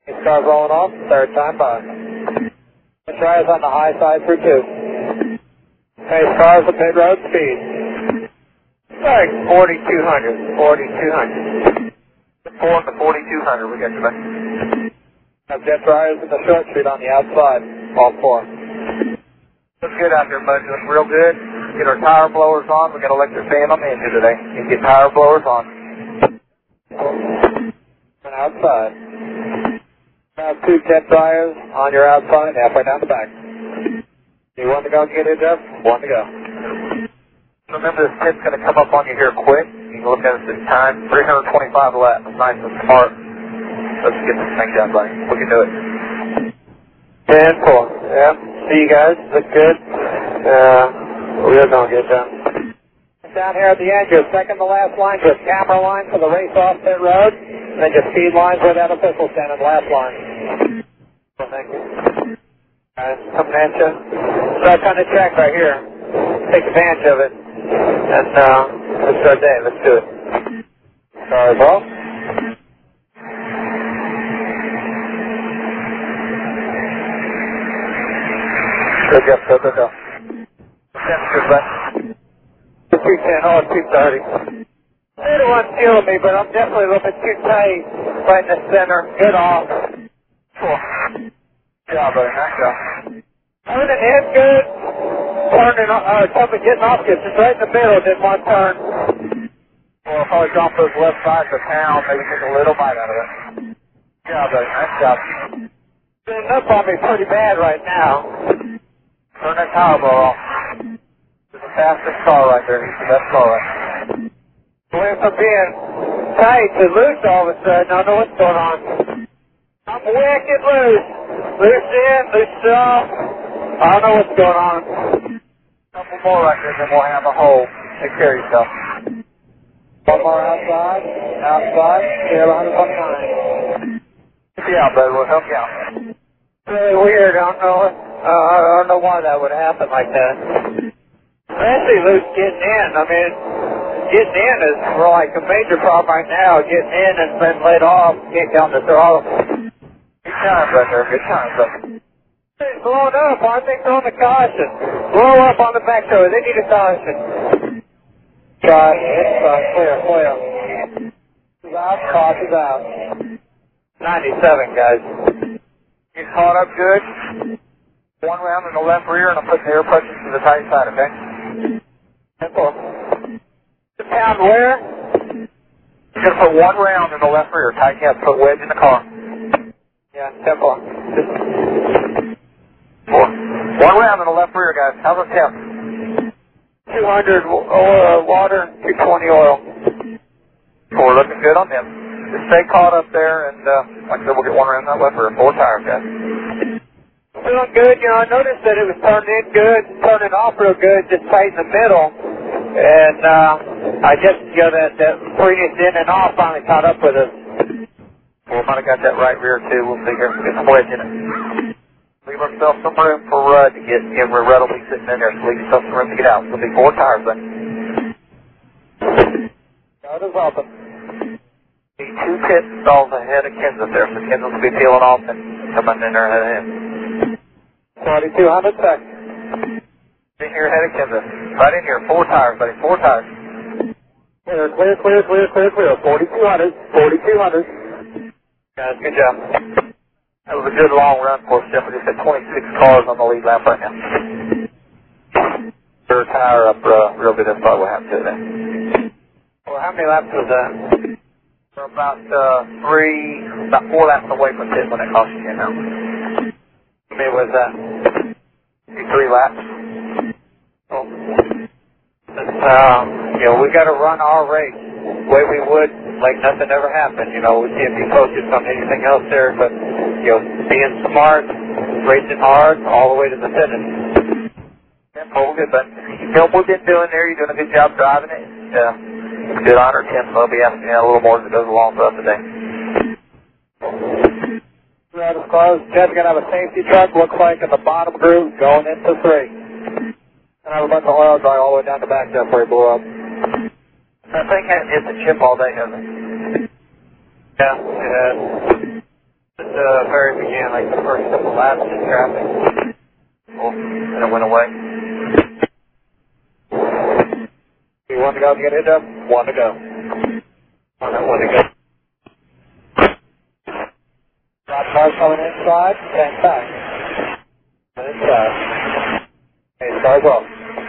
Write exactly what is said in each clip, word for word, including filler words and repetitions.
These cars rolling off, third time by. The try is on the high side for two. Pace cars at pit road speed. Like forty-two hundred, forty-two hundred. Four to forty-two hundred, we got you back. Have jet dryers in the short street on the outside, all four. Looks good out there, buddy. Looks real good. Get our tire blowers on. We got electric fan on the engine today. You can get tire blowers on. And outside. Now two jet dryers on your outside, halfway down the back. You want to go get it, Jeff? One to go. Remember, this pit's going to come up on you here quick. You can look at it at the time. three hundred twenty-five laps. Nice and smart. Let's get this thing done, buddy. We can do it. ten four. Yeah. See you guys. Look good. Uh, we're going to get done. Down here at the end, your second to last line, your camera line for the race off pit road. And then your speed lines where that official standing, last line. Well, thank you. Alright, coming at you. Start on the track right here. Take advantage of it. And uh, let's start day. Let's do it. Sorry, ball. Go, Jeff. Go, go, go. Temperature, bud. two ten, oh, two thirty. They're the one feeling me, but I'm definitely a little bit too tight right in the center. Good off. Cool. Good job, buddy. Nice job. Turning in good. Turning, uh, coming, getting off, just right in the middle, did one turn. Well, probably drop those left sides of town, maybe take a little bite out of it. Good job, buddy. Nice job. Sitting up on me pretty bad right now. Turn that tire blow off. It's the fastest car right there. He's the best car right now. Went from being tight to loose all of a sudden. I don't know what's going on. I'm wicked loose. Loose in, loose off. I don't know what's going on. A couple more right there, then we'll have a hole. Take care of yourself. One more outside. Outside. Here, one twenty-nine. Yeah, brother. We'll help you out. Really weird. I don't know. Uh, I don't know why that would happen like that. Especially loose getting in. I mean, getting in is like a major problem right now. Getting in and then laid off. Can't get on the throttle. Good time, brother. Good time, brother. It's blowing up. I think they're on the caution. Blow up on the back door. They need a caution. Try. It's uh, clear, clear. It's out. Caution's out. ninety-seven, guys. Get caught up good. One round in the left rear, and I'm putting the air pressure to the tight side, okay? Simple. The pound where? You're going to put one round in the left rear. Tighten you up. Put wedge in the car. Yeah, simple. Four. One round in the left rear, guys. How's the temp? two hundred oil, water, two twenty oil. Four. Looking good on them. Just stay caught up there, and uh, like I said, we'll get one round in that left rear. Four tires, guys. Feeling good, you know, I noticed that it was turning in good, turning off real good, just tight in the middle. And uh, I guess, you know, that, that previous in and off finally caught up with us. Well, we might have got that right rear, too. We'll see here. Get some wedge in it. Leave ourselves some room for Rudd to get in where Rudd will be sitting in there, so leave yourself some room to get out. It'll be four tires, then. God is open. The two pit stalls ahead of Kenseth there, so Kenseth will be peeling off and coming in there ahead of him. forty-two hundred seconds. In here ahead of Kenseth. Right in here. Four tires, buddy. Four tires. Clear, clear, clear, clear, clear, clear. forty-two hundred. forty-two hundred. Guys, good job. That was a good long run for us, Jeff. We just had twenty-six cars on the lead lap right now. Third tire up uh, real good. That's probably what happened to that. Well, how many laps was that? We're about uh, three, about four laps away from pit when that caution came out. How many was that? Three laps. Oh. Um, you know, we got to run our race the way we would like nothing ever happened. You know, we can't be focused on anything else there, but, you know, being smart, racing hard, all the way to the finish. Yeah, well, good, but you know what we've been doing there. You're doing a good job driving it. Uh, good honor, Tim. I'll be asking you a little more as it goes along for us today. Right as close. Jed's going to have a safety truck, looks like, in the bottom groove going into three. And I have a bunch of oil dry all the way down the back there before he blew up. That thing hasn't hit the chip all day, has it? Yeah, it has. the very beginning, like the first couple laps in traffic. Oh, and it went away. You want to go get it up? One to go. One to, one to go. Got cars coming inside, stand back. Inside. Okay, stars off.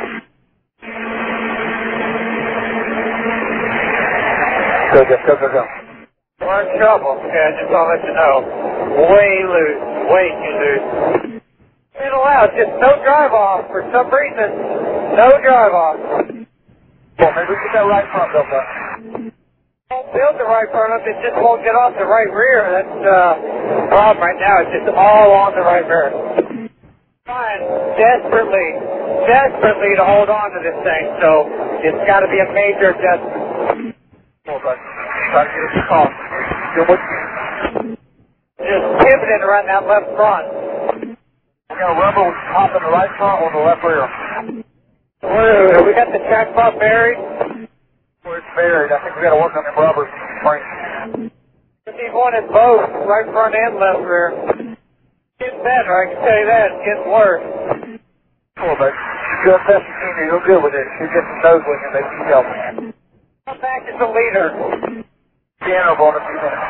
Go, go, go, go, go. We're in trouble. Okay, I just want to let you know. Way loose. Way too loose. Ain't allowed. Just no drive off. For some reason, no drive off. Well, maybe we get that right front built up. Won't build the right front up. It just won't get off the right rear. That's uh, the problem right now. It's just all on the right rear. Trying desperately, desperately to hold on to this thing. So it's got to be a major adjustment. Hold on. Try to get us a call. You're with me. Just pivoting around that left front. We got a rubber top in the right front or the left rear. Whoa, we got the track bar buried. Where it's buried. I think we got to work on them rubbers. Spring. He wanted both, right front and left rear. Getting better, I can tell you that. It's getting worse. Cool, but you're the best you can do. You're good with it. You get some nose with you. They keep helping. Come back as a leader. Piano ball in a few minutes.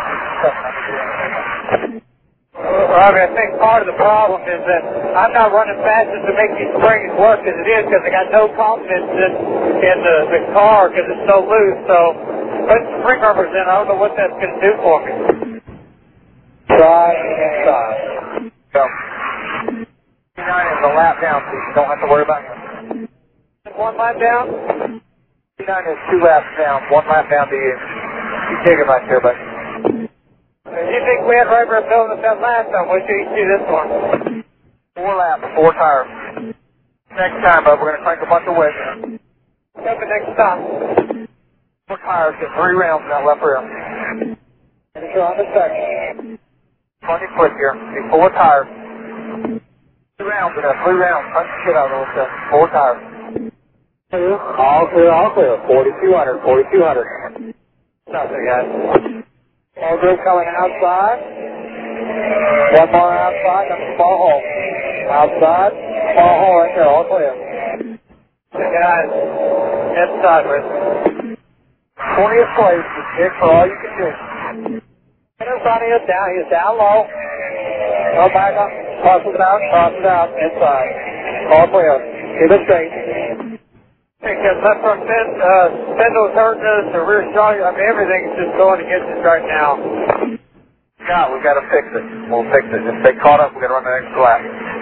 Robbie, I think part of the problem is that I'm not running fast enough to make these springs work as it is because I got no confidence in, in the, the car because it's so loose. So putting spring rubbers in, I don't know what that's going to do for me. Try and try. So, twenty-nine is a lap down, so you don't have to worry about him. One lap down? twenty-nine is two laps down, one lap down to you. You take it right there, buddy. You think we had right rear building that last time? Wait till you see this one. Four laps, four tires. Next time, bud, we're going to crank a bunch of wedges. What's the next stop? Four tires, get three rounds in that left rear. Finish her on the second. Funny quick here. Need four tires. Three rounds in that, three rounds. Punch the shit out of those stuff. Four tires. All clear, all clear. forty-two hundred, forty-two hundred. Nothing, guys. All group coming outside. One more outside, that's the ball hole. Outside, ball hole right there, all clear. Guys, head sideways. twentieth place is big for all you can do. Get in front of you, down, he's down low. Go back up, toss it out, toss it out, inside. All clear. Keep it straight. I think that left front fin, uh, spindle's hurting us, the rear shock, I mean, everything's just going against us right now. God, we got to fix it. We'll fix it. If they caught up, we got to run the extra lap.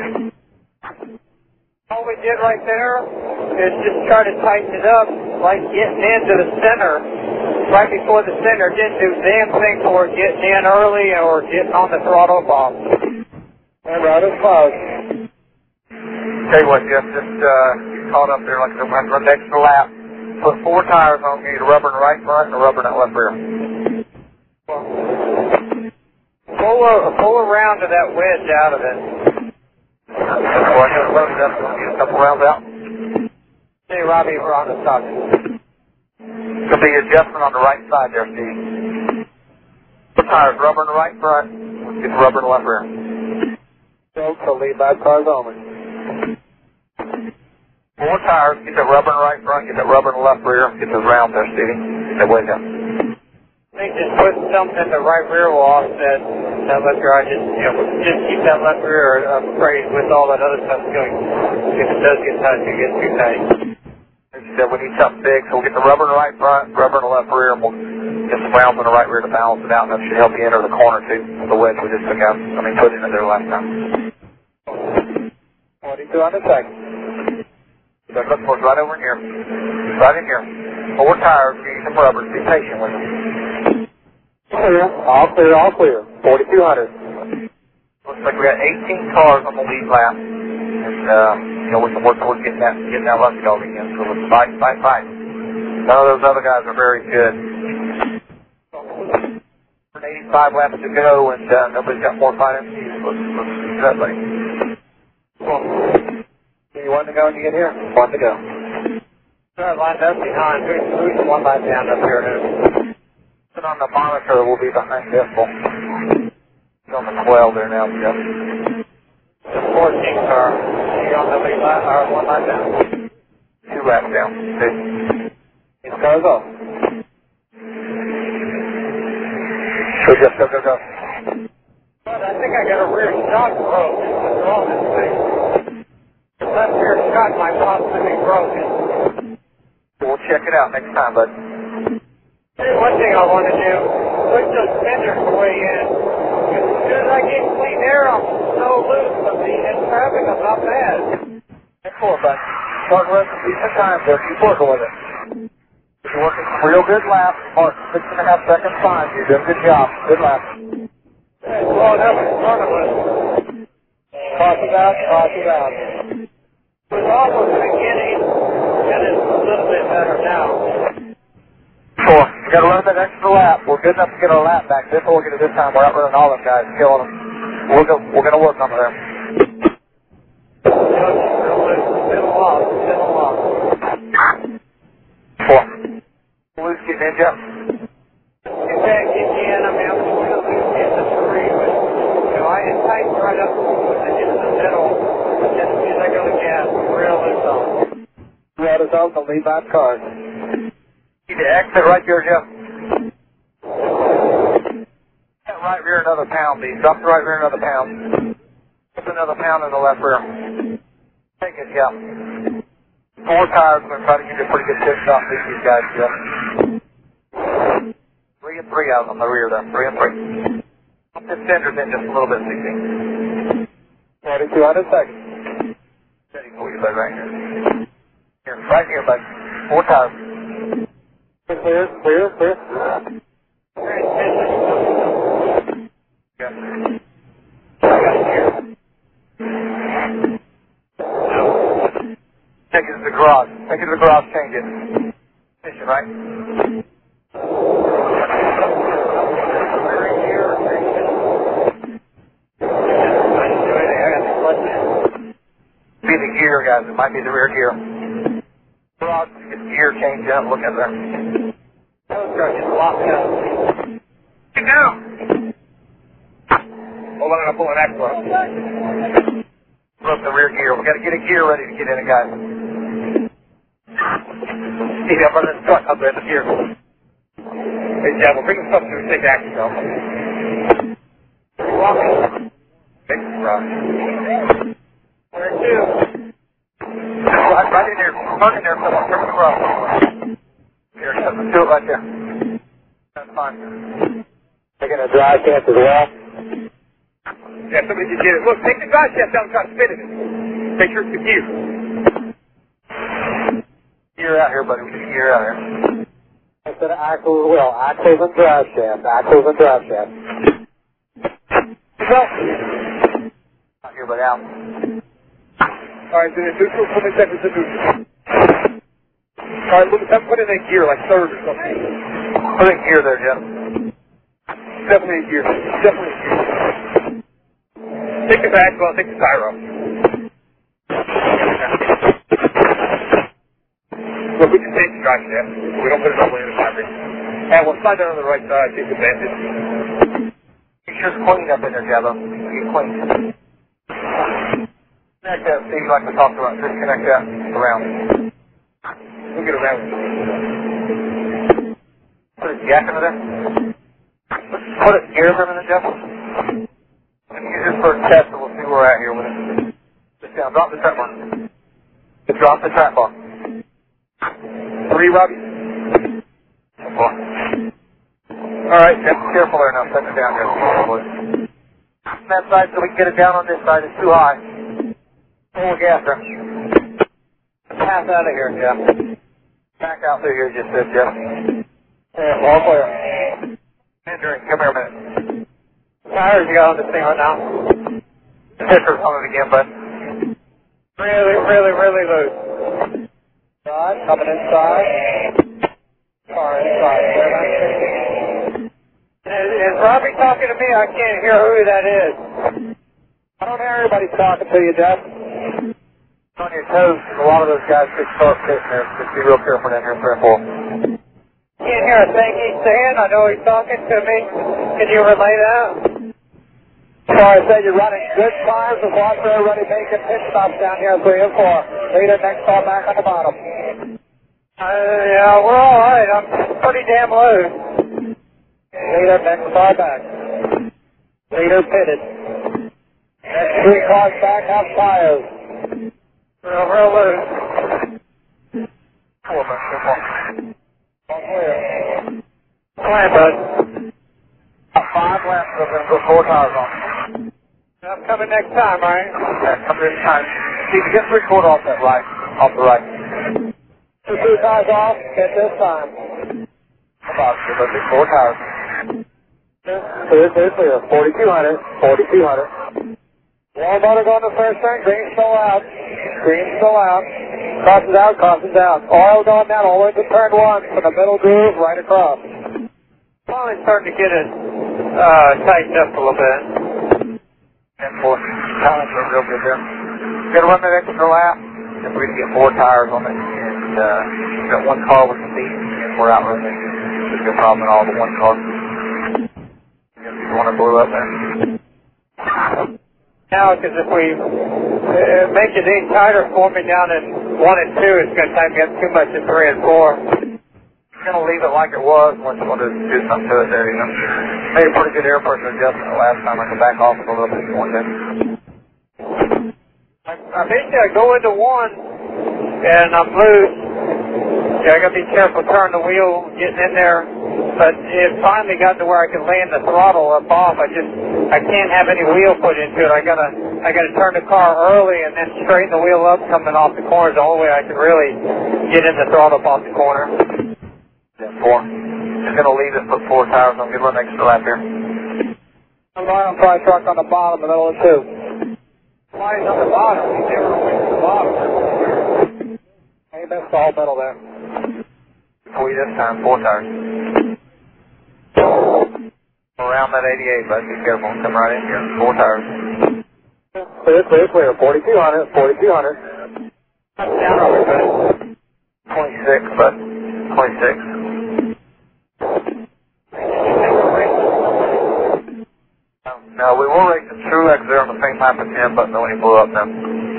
All we did right there is just try to tighten it up, like getting into the center, right before the center. Didn't do damn thing for getting in early or getting on the throttle off. And right is closed. Tell you what, Jeff, just uh, get caught up there like I said, we're going to run the extra lap. Put four tires on. You need a rubber in the right front and a rubber in that left rear. Pull, a, pull around to that wedge out of it. Well, I'm going to load it up. We'll get a couple rounds out. Hey, Robbie, we're on the top. It's going to be adjustment on the right side there, Steve. Four tires, rubber in the right front. Let's get the rubber in the left rear. So, so lead by cars only. Four tires, get that rubber in the right front, get that rubber in the left rear, get those rounds there, Stevie. Get that wedge up. I think just putting something in the right rear will offset that left rear. I just, you know, just keep that left rear afraid with all that other stuff going. If it does get tight, it gets too tight. Like you said, we need something big, so we'll get the rubber in the right front, rubber in the left rear, and we'll get some rounds in the right rear to balance it out, and that should help you enter the corner too, the wedge we just took out. I mean, put it in there last time. forty-two on the second. Look for it right over in here. Right in here. Four tires, we need some rubber. Be patient with them. Clear. All clear, all clear. forty-two hundred. Looks like we got eighteen cars on the lead lap. And, uh, you know, we can work towards getting that, getting that lucky dog again. So let's fight, fight, fight. None of those other guys are very good. eighty-five laps to go, and uh, nobody's got more fight in you. Let's, let's do that, buddy. You want to go when you get here? One to go. Start lined up behind. Who's, who's the one line down up here? On the monitor, we'll be behind Dismal. On the twelve there now, Jeff. The fourteen car. You on the lead lap or one lap down? Two laps down. Two. His car's off. Go, Jeff, go, go, go. But I think I got a rear shock broke. What's wrong with this thing? The left rear shock might possibly be broken. We'll check it out next time, bud. Here's one thing I want to do. Push those fenders way in. As soon as I get clean air, I'm so loose, but the in traffic, I'm not bad. Excellent, bud. Start with a decent time, Jeff. Keep working with it. You're working some real good laps. Mark, six and a half seconds fine. You're doing a good job. Good lap. It's blowing up in front of us. Cross it out, cross it out. It was awful at the beginning, and it's a little bit better now. Four. We got to run that extra lap. We're good enough to get our lap back. This will get it this time. We're out running all them guys, killing them. We're go, we're going to work on it there. Been a while. Been a while. Four. Blue's getting in, Jeff. You can't get you in. I mean, I'm still in the three, but you know, I had tightened right up in the middle. Just as soon as I go to gas, real loose on. Real is out the lead lap cars. Need to exit right here, Jeff. That right rear another pound, please. Drop the right rear another pound. Put another pound in the left rear. Take it, Jeff. Four tires. We're going to try to give you a pretty good pit stop these these guys, Jeff. Three and three out on the rear there. Three and three. Pump this fenders in just a little bit, sixteen. forty-two hundred seconds. Steady for you, bud, right here. Here, right here, bud. Four tires. Clear, clear, clear. Yeah. Take it to the garage. Take it to the garage, change it. Finish it, right? Be the gear, guys. It might be the rear gear. Garage, get the gear changed up. Look at there. Those guys just locked up. Get down! Hold on, I'm pulling that club. Look, the rear gear. We got to get a gear ready to get in it, guys. See that running the truck up there in the gear. Hey, Jeff, we're bringing stuff to take action, though. Walking. Big garage. Where to? Right, right in there. Park in there. Come on, turn the garage. Here, let's do it right there. That's fine. Taking a dry test as well. Yeah, somebody just get it. Look, take the dry test out and try to spin it. Make sure it's the gear. Gear out here, buddy. We need gear out here. Instead of axles, well, axles and drive shaft. Axles and drive shaft. Go. Out here, but out. All right, then neutral. Put me seconds in neutral. All right, look, put in a gear, like third or something. Put in gear there, Jeff. Definitely a gear. Definitely a gear. Take the back, well, take the tire off. Look, we can take the drive shaft. We don't put it all the way in the fabric. And we'll slide down on the right side, take advantage. Make sure it's clean up in there, Jabba. Get clean. Connect that, Steve, like we talked about. Just connect that around. We'll get around. Put a jack under there. Put a gears under the Jeff. Let's use this for a test and we'll see where we're at here with it. Just down. Drop the trap bar. Just drop the trap bar. Three, Robbie. Four. Alright, Jeff, careful there now. Set it down here. On that side so we can get it down on this side. It's too high. Pull the gas there. Pass out of here, Jeff. Back out through here, just said, Jeff. Yeah, all clear. Andrew, come here a minute. Tires you got on this thing right now? Pictures on it again, bud. Really, really, really loose. Side, coming inside. Car inside. Is, is Robbie talking to me? I can't hear who that is. I don't hear everybody talking to you, Jeff. On your toes, a lot of those guys could start sitting there. Just be real careful down here, three and four. Can't hear a thing he's saying. I know he's talking to me. Can you relay that? So I said you're running good times with lots of everybody making pit stops down here, three and four. Leader next car back on the bottom. Uh, yeah, we're all right. I'm pretty damn loose. Leader next car back. Leader pitted. Next three cars back have tires. We're real loose. Four, bud. Four, four. All clear. Come on, bud. About five laps, we're going to put four tires on. I'm coming next time, right? Yeah, come this time. See, if you get three quarter off that right, off the right. Two, two tires off, hit this time. About to go through four tires. Clear, clear, clear. forty-two hundred, forty-two hundred. One motor going to first turn, green still out. Green still out. Crosses out, crosses out. Oil going down all the way to turn one from the middle groove right across. Finally starting to get it uh, tightened up a little bit. And four tires are real good there. Got to run that extra lap. If we're going to get four tires on it. And uh, we've got one car with some beat. And we're out running. There's no problem at all. The one car. You want to blow up there? Now, because if we uh, make it any tighter for me down in one and two, it's going to tighten me up too much in three and four. I'm going to leave it like it was unless you want to do something to it there, you know. Made a pretty good air pressure adjustment the last time. I can back off it a little bit if you want to. I, I think I go into one and I'm loose. Yeah, I got to be careful turning the wheel, getting in there. But it finally got to where I can land the throttle up off. I just, I can't have any wheel put into it. I gotta, I gotta turn the car early and then straighten the wheel up coming off the corners. The only way I can really get in the throttle up off the corner. Four. Just going to leave it, put four tires on. Give it an extra lap here. I'm going on fly truck on the bottom, the middle of two. Fly's on the bottom. He never went to the bottom. Hey, missed the whole middle there. For you this time, four tires. Around that eighty-eight, bud. Be careful. Come right in here. Four tires. Clear, clear, clear. forty-two hundred, forty-two hundred. Down over, bud. twenty-six, bud. twenty-six. No, we were racing Truex there on the same lap as him, but no, he blew up now.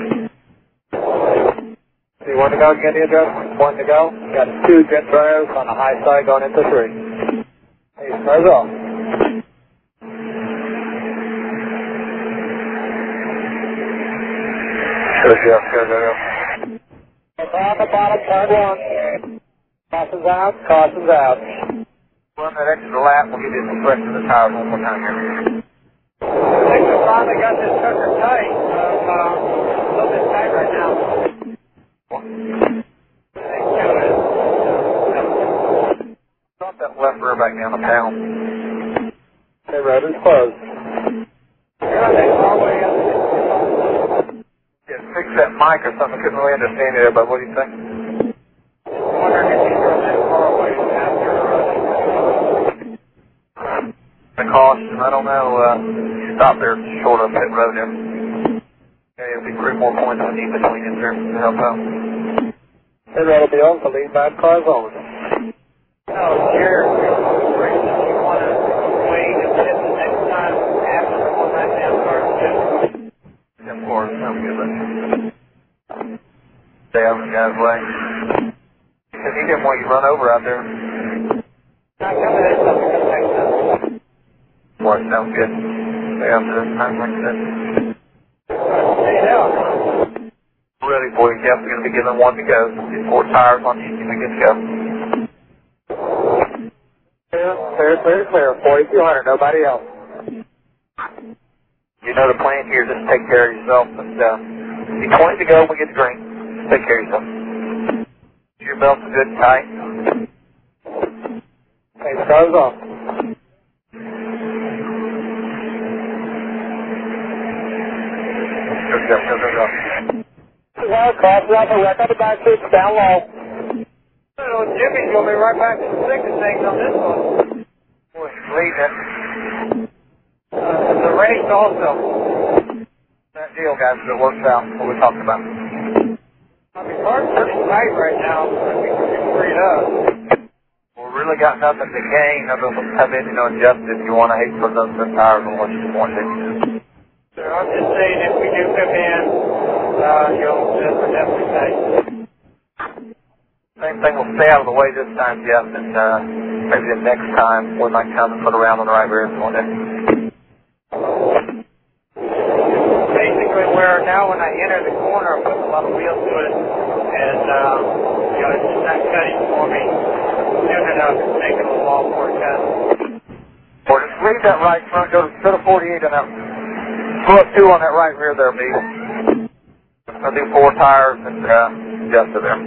Do you want to go get the adjustment? One to go. Got two jet drivers on the high side going into three. Hey, close off. Good, yeah, good, good, good. On the bottom, turn one. Crosses out, crosses out. Run that extra lap, we'll give you some pressure to the tires one more time here. I think we finally got this sucker tight. Uh, uh, a little bit tight right now. Drop that left rear back down the panel. Okay, road is closed. Yeah, fix that mic or something. I couldn't really understand it there, but what do you think? Wondering if you were that far away after the caution, I don't know. Uh, stop there short of pit road there. Okay, it'll be three more points we need between us there to help out. Pit road will be on for lead back cars only. Oh, sure. You want to wait and hit the next time after the one right now starts too? Yeah, of course. Sounds good, but stay out of the guy's way. Because he didn't want you to run over out there. Not coming in, something to take that. Boy, sounds good. Stay out there time like that. Stay down. Ready for you, Jeff. We're going to be giving one to go. Get four tires on you. You're going to get to go. Clear, clear, clear, clear. forty-two hundred, nobody else. You know the plan here, just take care of yourself. And, uh, be twenty to go when we get the green. Just take care of yourself. Your belts are good and tight. Hey, cars off. Go, go, go, go, go. Well, crosses off a wreck on the back seats, down low. Oh, Jimmy's going to be right back to the six things on this one. Boy, he's leading it. Uh, the race also. That deal, guys, if it works out, what we talked about. I mean, car's pretty tight right now. I think we can free it up. We really got nothing to gain other than come in, you know, adjust if you want to hate for those tires on what you want to do. just saying if we do come in, uh, you'll just definitely say. Same thing, we'll stay out of the way this time, Jeff, and uh, maybe the next time we might come and put around on the right rear if you want to. Basically, where now when I enter the corner, I put a lot of wheel to it, and uh, you know, it's just not cutting for me soon enough. It's taking a little while for it cuts. Or just leave that right front, go to the forty-eight on that, pull up two on that right rear there, B. I'll do four tires and uh, Jeff to there.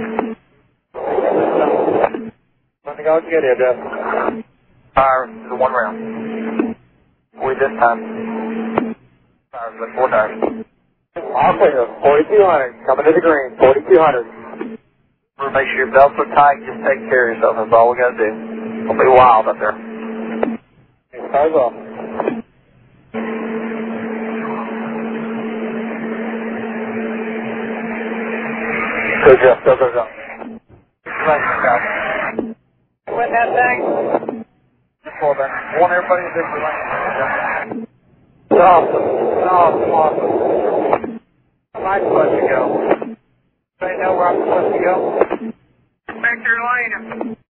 Let me go and get it, Jeff. Tires to the one round. We this time. Tires, but four tires. I'll clear you. forty-two hundred, coming to the green, forty-two hundred. Make sure your belts are tight, just take care of yourself, that's all we gotta do. It'll be wild up there. Cars off. Go, Jeff, go, go, go. Win that thing? Well, then, I want everybody to do the lane. Awesome. Awesome, awesome. Where am I supposed to go? Do I know where I'm supposed to go? Back to your lane.